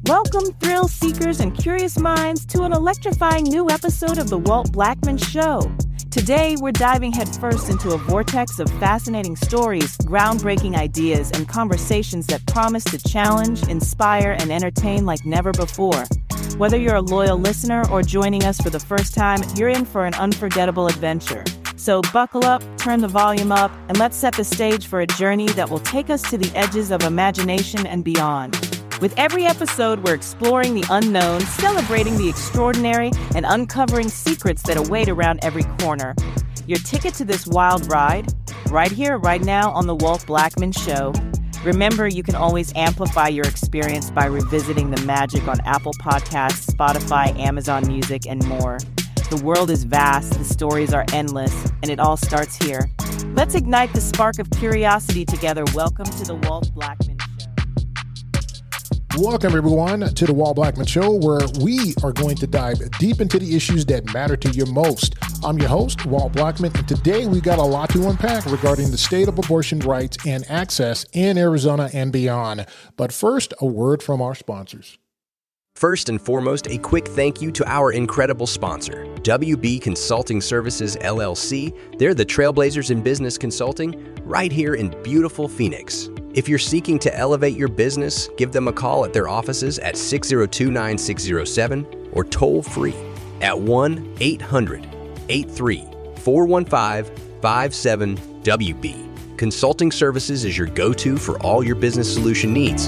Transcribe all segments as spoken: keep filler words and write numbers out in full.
Welcome, thrill seekers and curious minds, to an electrifying new episode of The Walt Blackman Show. Today, we're diving headfirst into a vortex of fascinating stories, groundbreaking ideas, and conversations that promise to challenge, inspire, and entertain like never before. Whether you're a loyal listener or joining us for the first time, you're in for an unforgettable adventure. So buckle up, turn the volume up, and let's set the stage for a journey that will take us to the edges of imagination and beyond. With every episode, we're exploring the unknown, celebrating the extraordinary, and uncovering secrets that await around every corner. Your ticket to this wild ride, right here, right now on The Walt Blackman Show. Remember, you can always amplify your experience by revisiting the magic on Apple Podcasts, Spotify, Amazon Music, and more. The world is vast, the stories are endless, and it all starts here. Let's ignite the spark of curiosity together. Welcome to The Walt Blackman Show. Welcome, everyone, to The Walt Blackman Show, where we are going to dive deep into the issues that matter to you most. I'm your host, Walt Blackman, and today we got a lot to unpack regarding the state of abortion rights and access in Arizona and beyond. But first, a word from our sponsors. First and foremost, a quick thank you to our incredible sponsor, W B Consulting Services, L L C. They're the trailblazers in business consulting right here in beautiful Phoenix. If you're seeking to elevate your business, give them a call at their offices at six oh two, nine six oh seven or toll free at one eight hundred, eight three, four one five, five seven W B. Consulting Services is your go-to for all your business solution needs.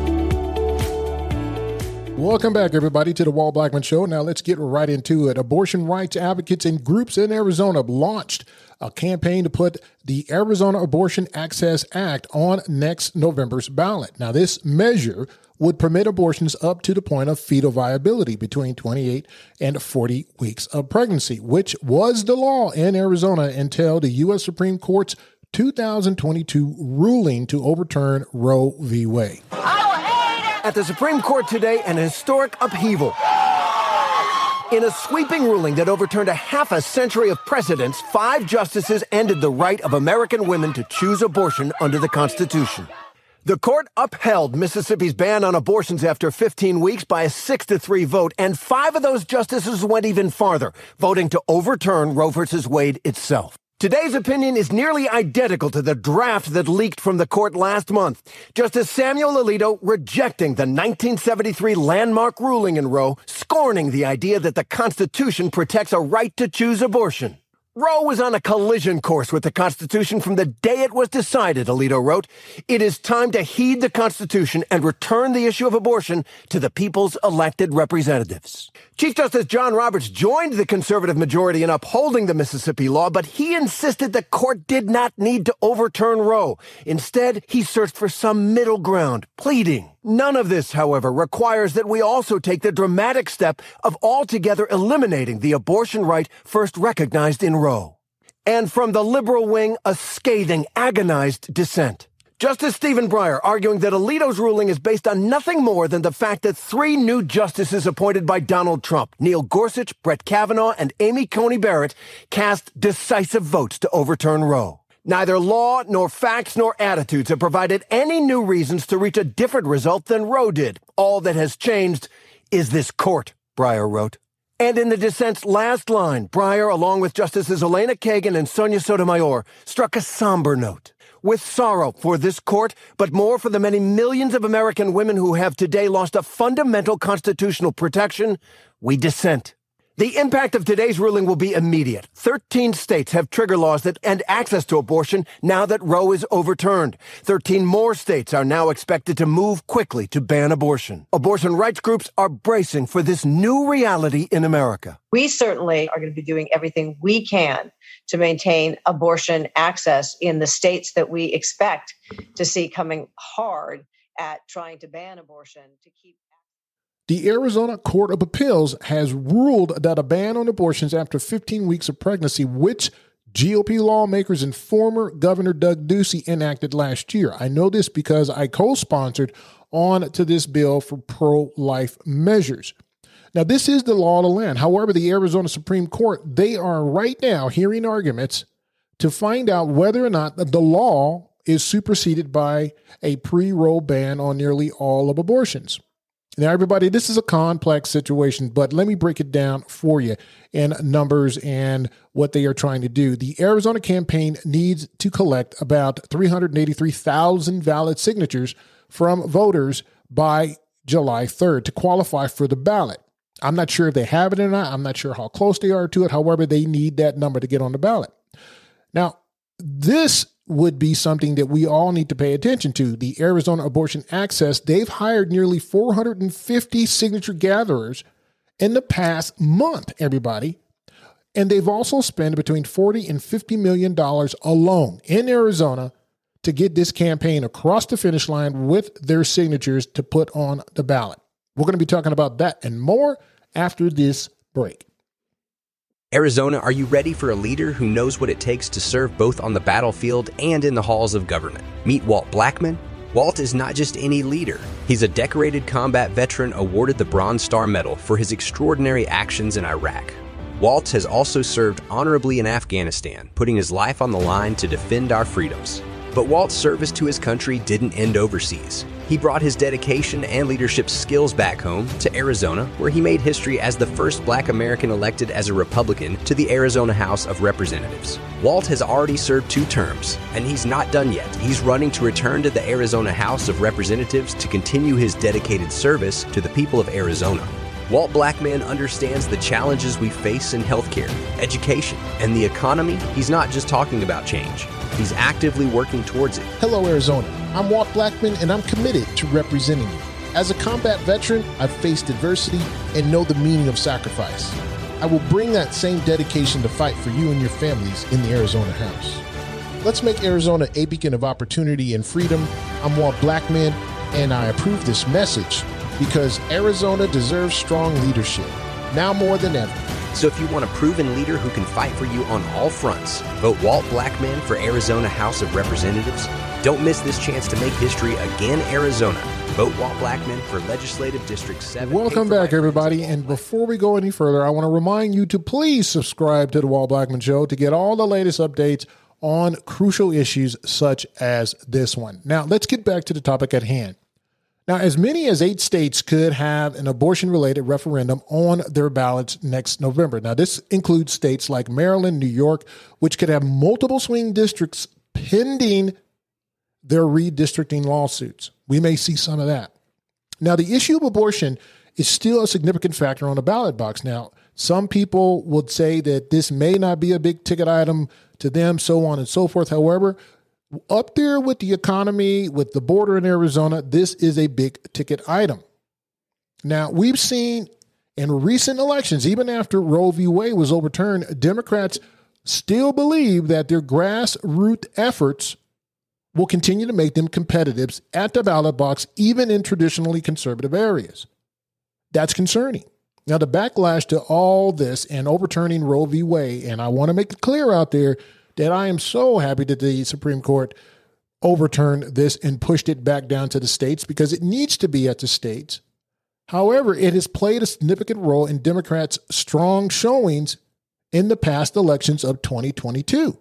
Welcome back, everybody, to The Walt Blackman Show. Now let's get right into it. Abortion rights advocates and groups in Arizona launched a campaign to put the Arizona Abortion Access Act on next November's ballot. Now, this measure would permit abortions up to the point of fetal viability between twenty-eight and forty weeks of pregnancy, which was the law in Arizona until the U S Supreme Court's two thousand twenty-two ruling to overturn Roe v. Wade. At the Supreme Court today, an historic upheaval. In a sweeping ruling that overturned a half a century of precedents, five justices ended the right of American women to choose abortion under the Constitution. The court upheld Mississippi's ban on abortions after fifteen weeks by a six to three vote, and five of those justices went even farther, voting to overturn Roe v. Wade itself. Today's opinion is nearly identical to the draft that leaked from the court last month. Justice Samuel Alito rejecting the nineteen seventy-three landmark ruling in Roe, scorning the idea that the Constitution protects a right to choose abortion. Roe was on a collision course with the Constitution from the day it was decided, Alito wrote. It is time to heed the Constitution and return the issue of abortion to the people's elected representatives. Chief Justice John Roberts joined the conservative majority in upholding the Mississippi law, but he insisted the court did not need to overturn Roe. Instead, he searched for some middle ground, pleading. None of this, however, requires that we also take the dramatic step of altogether eliminating the abortion right first recognized in Roe. And from the liberal wing, a scathing, agonized dissent. Justice Stephen Breyer arguing that Alito's ruling is based on nothing more than the fact that three new justices appointed by Donald Trump, Neil Gorsuch, Brett Kavanaugh, and Amy Coney Barrett, cast decisive votes to overturn Roe. Neither law, nor facts, nor attitudes have provided any new reasons to reach a different result than Roe did. All that has changed is this court, Breyer wrote. And in the dissent's last line, Breyer, along with Justices Elena Kagan and Sonia Sotomayor, struck a somber note. With sorrow for this court, but more for the many millions of American women who have today lost a fundamental constitutional protection, we dissent. The impact of today's ruling will be immediate. Thirteen states have trigger laws that end access to abortion now that Roe is overturned. Thirteen more states are now expected to move quickly to ban abortion. Abortion rights groups are bracing for this new reality in America. We certainly are going to be doing everything we can to maintain abortion access in the states that we expect to see coming hard at trying to ban abortion to keep. The Arizona Court of Appeals has ruled that a ban on abortions after fifteen weeks of pregnancy, which G O P lawmakers and former Governor Doug Ducey enacted last year. I know this because I co-sponsored on to this bill for pro-life measures. Now, this is the law of the land. However, the Arizona Supreme Court, they are right now hearing arguments to find out whether or not the law is superseded by a pre-Roe ban on nearly all of abortions. Now, everybody, this is a complex situation, but let me break it down for you in numbers and what they are trying to do. The Arizona campaign needs to collect about three hundred eighty-three thousand valid signatures from voters by July third to qualify for the ballot. I'm not sure if they have it or not. I'm not sure how close they are to it. However, they need that number to get on the ballot. Now, this would be something that we all need to pay attention to. The Arizona Abortion Access, they've hired nearly four hundred fifty signature gatherers in the past month, everybody. And they've also spent between forty and fifty million dollars alone in Arizona to get this campaign across the finish line with their signatures to put on the ballot. We're going to be talking about that and more after this break. Arizona, are you ready for a leader who knows what it takes to serve both on the battlefield and in the halls of government? Meet Walt Blackman. Walt is not just any leader. He's a decorated combat veteran awarded the Bronze Star Medal for his extraordinary actions in Iraq. Walt has also served honorably in Afghanistan, putting his life on the line to defend our freedoms. But Walt's service to his country didn't end overseas. He brought his dedication and leadership skills back home to Arizona, where he made history as the first Black American elected as a Republican to the Arizona House of Representatives. Walt has already served two terms, and he's not done yet. He's running to return to the Arizona House of Representatives to continue his dedicated service to the people of Arizona. Walt Blackman understands the challenges we face in healthcare, education, and the economy. He's not just talking about change. He's actively working towards it. Hello, Arizona. I'm Walt Blackman, and I'm committed to representing you. As a combat veteran, I've faced adversity and know the meaning of sacrifice. I will bring that same dedication to fight for you and your families in the Arizona House. Let's make Arizona a beacon of opportunity and freedom. I'm Walt Blackman, and I approve this message because Arizona deserves strong leadership, now more than ever. So if you want a proven leader who can fight for you on all fronts, vote Walt Blackman for Arizona House of Representatives. Don't miss this chance to make history again, Arizona. Vote Walt Blackman for Legislative District seven. Welcome back, everybody. And before we go any further, I want to remind you to please subscribe to The Walt Blackman Show to get all the latest updates on crucial issues such as this one. Now, let's get back to the topic at hand. Now, as many as eight states could have an abortion-related referendum on their ballots next November. Now, this includes states like Maryland, New York, which could have multiple swing districts pending their redistricting lawsuits. We may see some of that. Now, the issue of abortion is still a significant factor on the ballot box. Now, some people would say that this may not be a big ticket item to them, so on and so forth. However, up there with the economy, with the border in Arizona, this is a big ticket item. Now, we've seen in recent elections, even after Roe v. Wade was overturned, Democrats still believe that their grassroots efforts will continue to make them competitive at the ballot box, even in traditionally conservative areas. That's concerning. Now, the backlash to all this and overturning Roe v. Wade, and I want to make it clear out there that I am so happy that the Supreme Court overturned this and pushed it back down to the states because it needs to be at the states. However, it has played a significant role in Democrats' strong showings in the past elections of twenty twenty-two.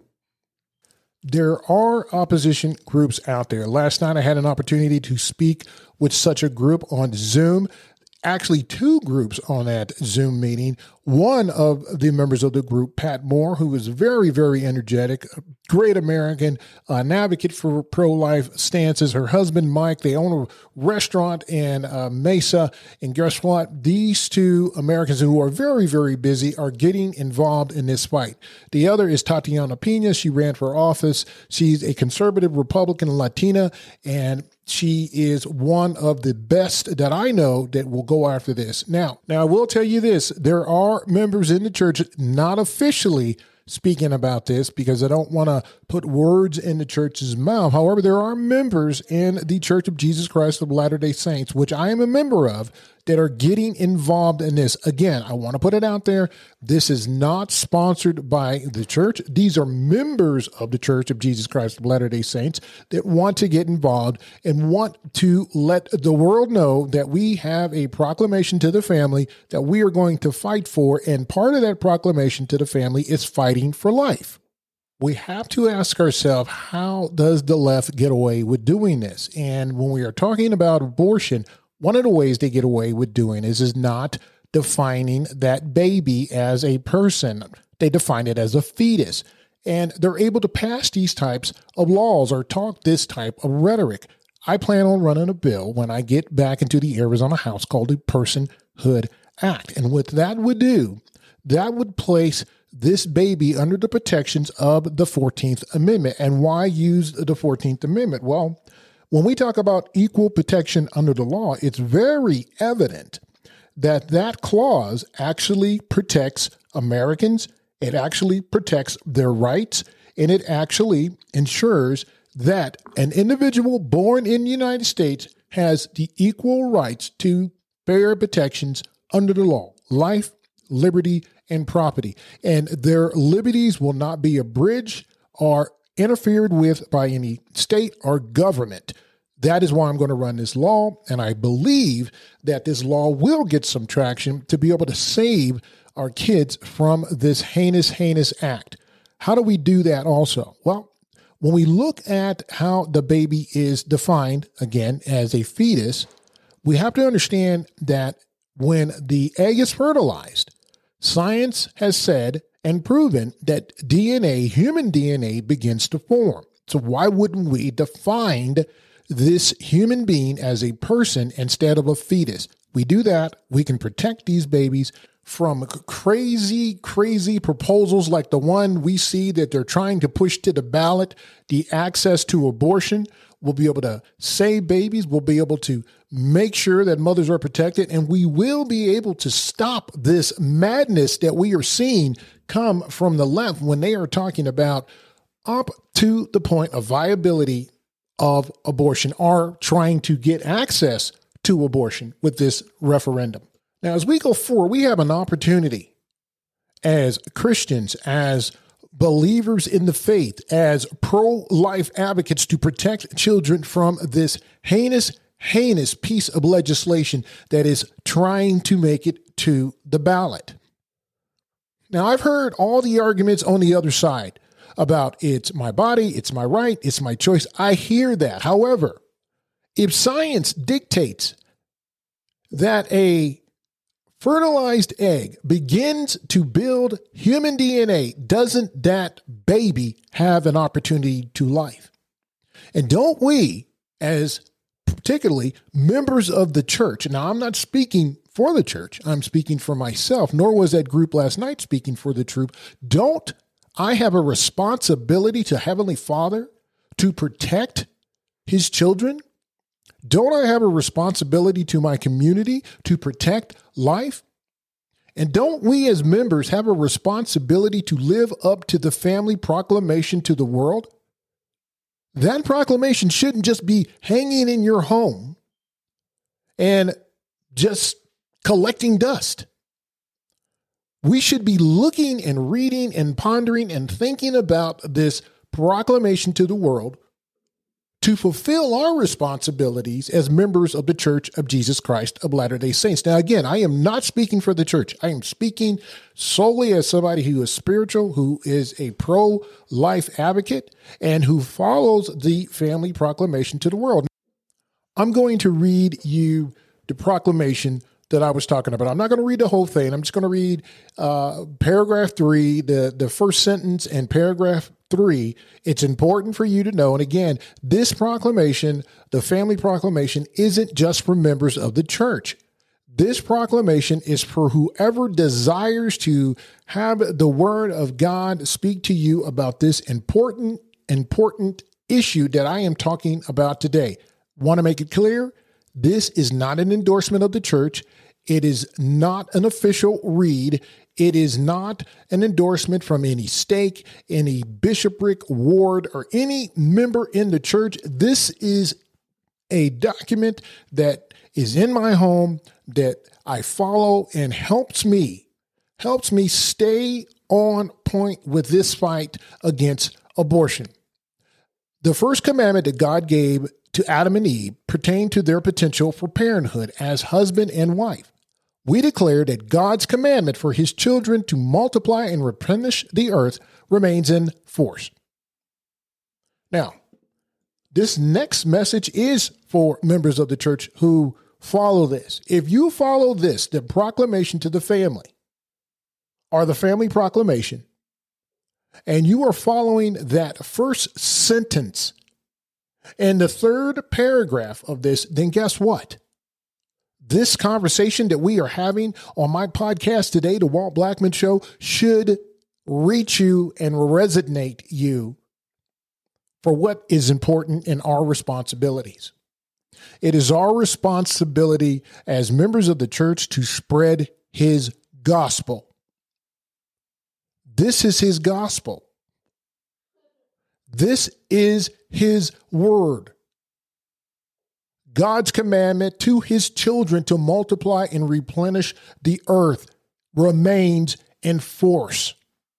There are opposition groups out there. Last night, I had an opportunity to speak with such a group on Zoom. Actually, two groups on that Zoom meeting. One of the members of the group, Pat Moore, who is very, very energetic, a great American, uh, an advocate for pro-life stances. Her husband, Mike, they own a restaurant in uh, Mesa. And guess what? These two Americans who are very, very busy are getting involved in this fight. The other is Tatiana Pena. She ran for office. She's a conservative Republican Latina, and she is one of the best that I know that will go after this. Now, now I will tell you this. There are members in the church not officially speaking about this because I don't want to put words in the church's mouth. However, there are members in the Church of Jesus Christ of Latter-day Saints, which I am a member of, that are getting involved in this. Again, I want to put it out there. This is not sponsored by the church. These are members of the Church of Jesus Christ of Latter-day Saints that want to get involved and want to let the world know that we have a proclamation to the family that we are going to fight for. And part of that proclamation to the family is fighting for life. We have to ask ourselves, how does the left get away with doing this? And when we are talking about abortion, one of the ways they get away with doing is, is not defining that baby as a person. They define it as a fetus. And they're able to pass these types of laws or talk this type of rhetoric. I plan on running a bill when I get back into the Arizona House called the Personhood Act. And what that would do, that would place this baby under the protections of the fourteenth Amendment. And why use the fourteenth Amendment? Well, when we talk about equal protection under the law, it's very evident that that clause actually protects Americans. It actually protects their rights, and it actually ensures that an individual born in the United States has the equal rights to fair protections under the law, life, liberty, and property. And their liberties will not be abridged or interfered with by any state or government. That is why I'm going to run this law, and I believe that this law will get some traction to be able to save our kids from this heinous, heinous act. How do we do that also? Well, when we look at how the baby is defined, again, as a fetus, we have to understand that when the egg is fertilized, science has said and proven that D N A, human D N A, begins to form. So why wouldn't we define this human being as a person instead of a fetus? We do that, we can protect these babies from crazy, crazy proposals like the one we see that they're trying to push to the ballot, the access to abortion. We'll be able to save babies. We'll be able to make sure that mothers are protected, and we will be able to stop this madness that we are seeing come from the left when they are talking about up to the point of viability of abortion or trying to get access to abortion with this referendum. Now, as we go forward, we have an opportunity as Christians, as believers in the faith, as pro-life advocates to protect children from this heinous, heinous piece of legislation that is trying to make it to the ballot. Now, I've heard all the arguments on the other side about it's my body, it's my right, it's my choice. I hear that. However, if science dictates that a fertilized egg begins to build human D N A, doesn't that baby have an opportunity to life? And don't we, as particularly members of the church, now I'm not speaking for the church, I'm speaking for myself, nor was that group last night speaking for the troop, don't I have a responsibility to Heavenly Father to protect his children? Don't I have a responsibility to my community to protect life? And don't we as members have a responsibility to live up to the family proclamation to the world? That proclamation shouldn't just be hanging in your home and just collecting dust. We should be looking and reading and pondering and thinking about this proclamation to the world to fulfill our responsibilities as members of the Church of Jesus Christ of Latter-day Saints. Now, again, I am not speaking for the church. I am speaking solely as somebody who is spiritual, who is a pro-life advocate, and who follows the family proclamation to the world. I'm going to read you the proclamation that I was talking about. I'm not going to read the whole thing. I'm just going to read uh, paragraph three, the, the first sentence and paragraph three. It's important for you to know. And again, this proclamation, the family proclamation, isn't just for members of the church. This proclamation is for whoever desires to have the word of God speak to you about this important, important issue that I am talking about today. Want to make it clear? This is not an endorsement of the church. It is not an official read. It is not an endorsement from any stake, any bishopric, ward, or any member in the church. This is a document that is in my home that I follow and helps me, helps me stay on point with this fight against abortion. The first commandment that God gave to Adam and Eve pertained to their potential for parenthood as husband and wife. We declare that God's commandment for his children to multiply and replenish the earth remains in force. Now, this next message is for members of the church who follow this, if you follow this, the proclamation to the family, or the family proclamation, and you are following that first sentence and the third paragraph of this, then guess what? This conversation that we are having on my podcast today, The Walt Blackman Show, should reach you and resonate you for what is important in our responsibilities. It is our responsibility as members of the church to spread his gospel. This is his gospel. This is his word. God's commandment to his children to multiply and replenish the earth remains in force.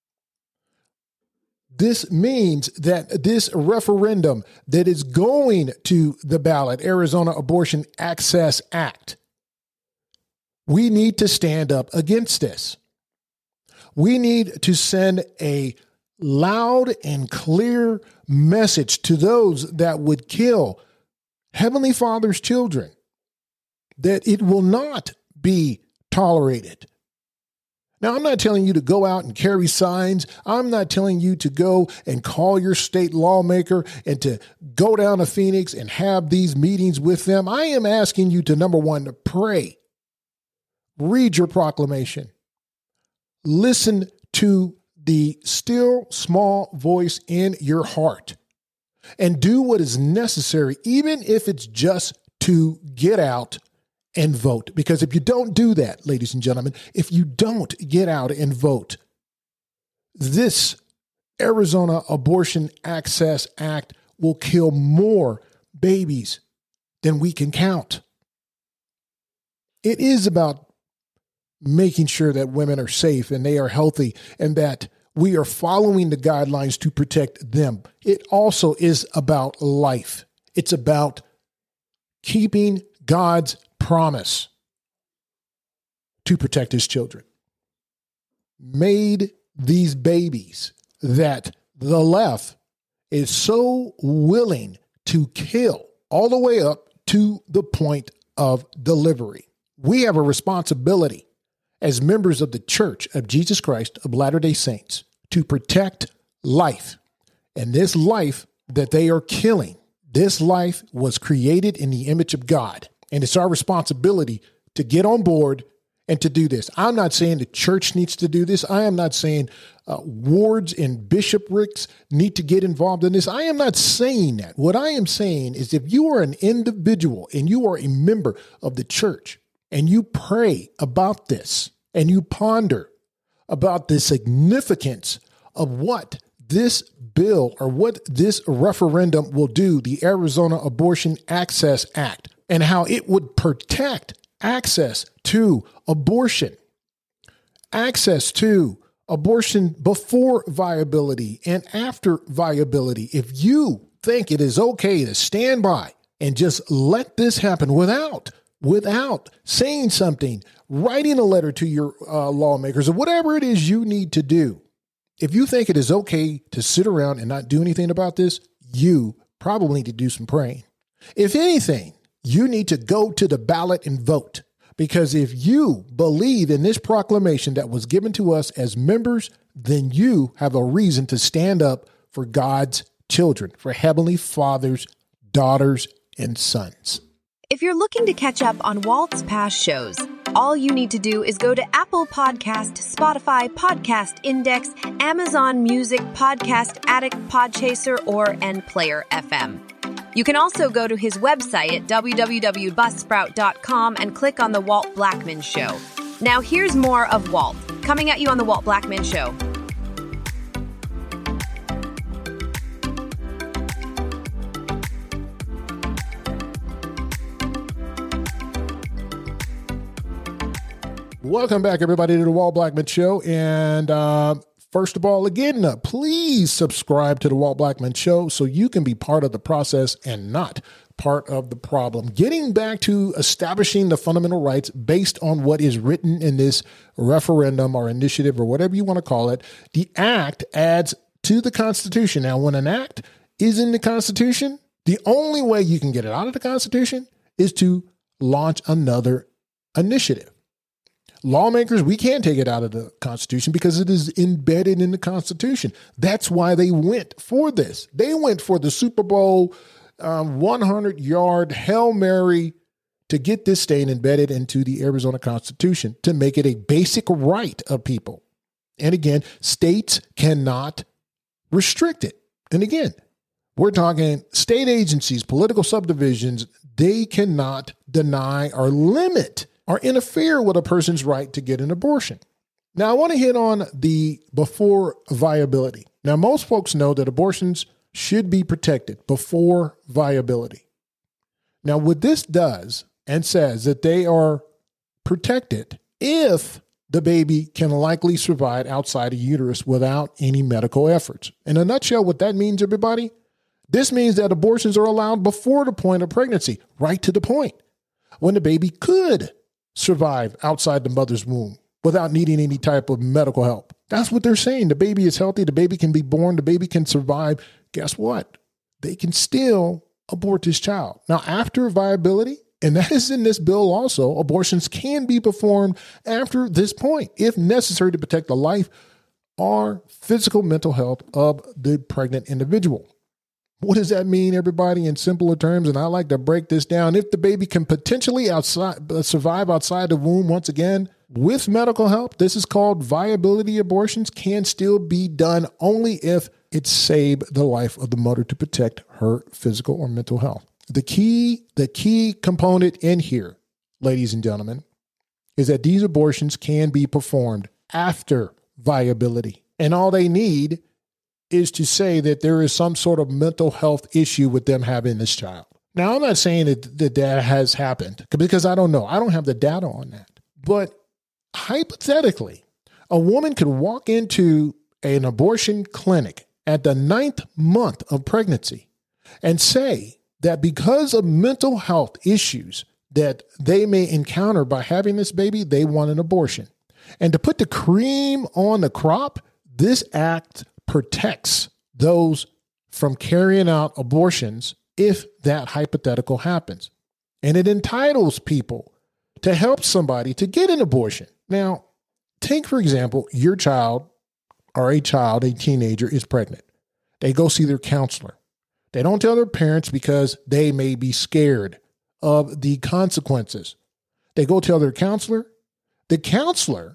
This means that this referendum that is going to the ballot, Arizona Abortion Access Act, we need to stand up against this. We need to send a loud and clear message to those that would kill Heavenly Father's children, that it will not be tolerated. Now, I'm not telling you to go out and carry signs. I'm not telling you to go and call your state lawmaker and to go down to Phoenix and have these meetings with them. I am asking you to, number one, to pray. Read your proclamation. Listen to the still small voice in your heart and do what is necessary, even if it's just to get out and vote. Because if you don't do that, ladies and gentlemen, if you don't get out and vote, this Arizona Abortion Access Act will kill more babies than we can count. It is about making sure that women are safe and they are healthy and that we are following the guidelines to protect them. It also is about life. It's about keeping God's promise to protect his children. Made these babies that the left is so willing to kill all the way up to the point of delivery. We have a responsibility as members of the Church of Jesus Christ of Latter-day Saints to protect life. And this life that they are killing, this life was created in the image of God. And it's our responsibility to get on board and to do this. I'm not saying the church needs to do this. I am not saying uh, wards and bishoprics need to get involved in this. I am not saying that. What I am saying is if you are an individual and you are a member of the church and you pray about this and you ponder about the significance of what this bill or what this referendum will do, the Arizona Abortion Access Act, and how it would protect access to abortion, access to abortion before viability and after viability. If you think it is okay to stand by and just let this happen without, without saying something, writing a letter to your uh, lawmakers or whatever it is you need to do, if you think it is okay to sit around and not do anything about this, you probably need to do some praying. If anything, you need to go to the ballot and vote. Because if you believe in this proclamation that was given to us as members, then you have a reason to stand up for God's children, for Heavenly Father's daughters and sons. If you're looking to catch up on Walt's past shows, all you need to do is go to Apple Podcast, Spotify, Podcast Index, Amazon Music, Podcast Addict, Podchaser, or N Player F M. You can also go to his website at w w w dot buzzsprout dot com and click on The Walt Blackman Show. Now here's more of Walt, coming at you on The Walt Blackman Show. Welcome back, everybody, to The Walt Blackman Show. And uh, first of all, again, uh, please subscribe to The Walt Blackman Show so you can be part of the process and not part of the problem. Getting back to establishing the fundamental rights based on what is written in this referendum or initiative or whatever you want to call it, the act adds to the Constitution. Now, when an act is in the Constitution, the only way you can get it out of the Constitution is to launch another initiative. Lawmakers, we can't take it out of the Constitution because it is embedded in the Constitution. That's why they went for this. They went for the Super Bowl um, hundred-yard Hail Mary to get this stain embedded into the Arizona Constitution to make it a basic right of people. And again, states cannot restrict it. And again, we're talking state agencies, political subdivisions, they cannot deny or limit or interfere with a person's right to get an abortion. Now, I want to hit on the before viability. Now, most folks know that abortions should be protected before viability. Now, what this does and says that they are protected if the baby can likely survive outside a uterus without any medical efforts. In a nutshell, what that means, everybody, this means that abortions are allowed before the point of pregnancy, right to the point, when the baby could survive outside the mother's womb without needing any type of medical help. That's what they're saying. The baby is healthy. The baby can be born. The baby can survive. Guess what? They can still abort this child. Now, after viability, and that is in this bill also, abortions can be performed after this point if necessary to protect the life or physical mental health of the pregnant individual. What does that mean, everybody, in simpler terms? And I like to break this down. If the baby can potentially outside, uh, survive outside the womb, once again, with medical help, this is called viability abortions, can still be done only if it saved the life of the mother to protect her physical or mental health. The key, the key component in here, ladies and gentlemen, is that these abortions can be performed after viability. And all they need is to say that there is some sort of mental health issue with them having this child. Now, I'm not saying that, that that has happened because I don't know. I don't have the data on that. But hypothetically, a woman could walk into an abortion clinic at the ninth month of pregnancy and say that because of mental health issues that they may encounter by having this baby, they want an abortion. And to put the cream on the crop, this act protects those from carrying out abortions if that hypothetical happens. And it entitles people to help somebody to get an abortion. Now, take, for example, your child or a child, a teenager is pregnant. They go see their counselor. They don't tell their parents because they may be scared of the consequences. They go tell their counselor. The counselor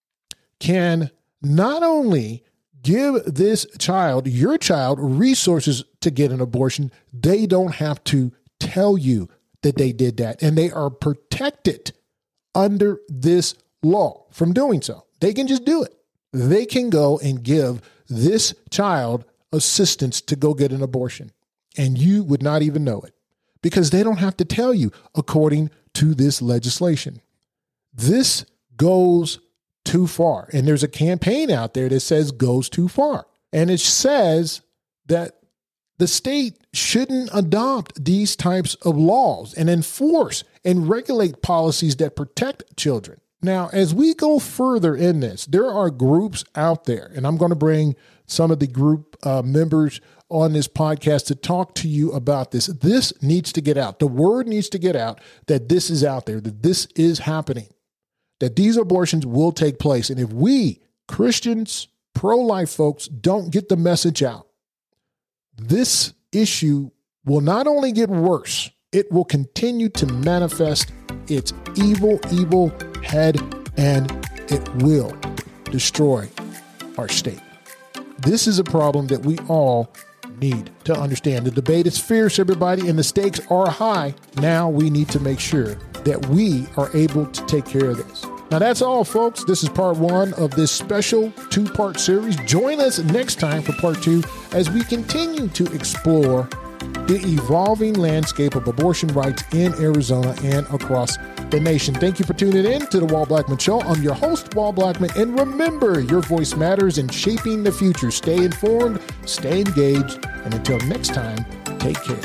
can not only give this child, your child, resources to get an abortion, they don't have to tell you that they did that. And they are protected under this law from doing so. They can just do it. They can go and give this child assistance to go get an abortion. And you would not even know it because they don't have to tell you according to this legislation. This goes too far. And there's a campaign out there that says goes too far. And it says that the state shouldn't adopt these types of laws and enforce and regulate policies that protect children. Now, as we go further in this, there are groups out there, and I'm going to bring some of the group uh, members on this podcast to talk to you about this. This needs to get out. The word needs to get out that this is out there, that this is happening, that these abortions will take place. And if we, Christians, pro-life folks, don't get the message out, this issue will not only get worse, it will continue to manifest its evil, evil head, and it will destroy our state. This is a problem that we all need to understand. The debate is fierce, everybody, and the stakes are high. Now we need to make sure that we are able to take care of this. Now that's all, folks. This is part one of this special two-part series. Join us next time for part two as we continue to explore the evolving landscape of abortion rights in Arizona and across the nation. Thank you for tuning in to the Walt Blackman Show. I'm your host, Walt Blackman, and remember, your voice matters in shaping the future. Stay informed, stay engaged, and until next time, take care.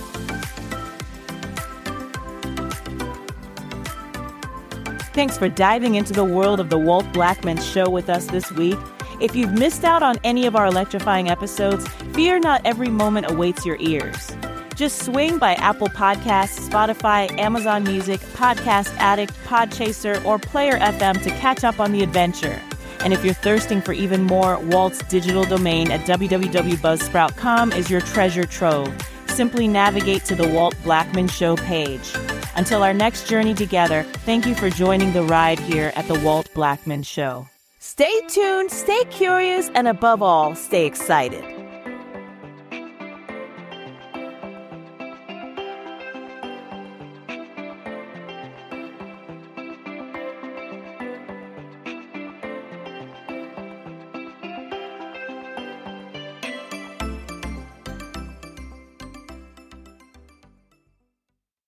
Thanks for diving into the world of the Walt Blackman Show with us this week. If you've missed out on any of our electrifying episodes, fear not, every moment awaits your ears. Just swing by Apple Podcasts, Spotify, Amazon Music, Podcast Addict, Podchaser, or Player F M to catch up on the adventure. And if you're thirsting for even more, Walt's digital domain at w w w dot buzzsprout dot com is your treasure trove. Simply navigate to the Walt Blackman Show page. Until our next journey together, thank you for joining the ride here at the Walt Blackman Show. Stay tuned, stay curious, and above all, stay excited.